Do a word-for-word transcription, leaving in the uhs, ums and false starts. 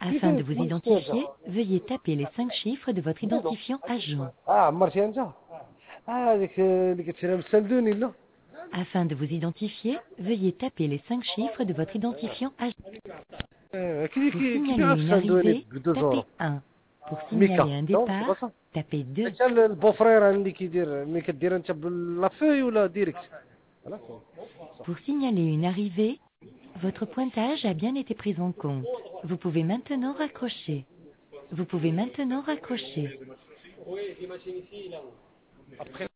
Afin de vous identifier, veuillez taper les cinq chiffres de votre identifiant agent. اه عمرتي انت اه هذيك اللي كتشريها من السندوني لا Afin de vous identifier, veuillez taper les cinq chiffres de votre identifiant agent. آه، كي Pour كي signaler كيبيعها في une السندوني arrivée, ب deux tapez euros un. Pour signaler ميكا un شوف départ, بصا tapez deux. حتى البوفرير اللي كيدير ملي كدير انت باللافوي ولا ديريكت Pour signaler une arrivée, votre pointage a bien été pris en compte. Vous pouvez maintenant raccrocher. Vous pouvez maintenant raccrocher.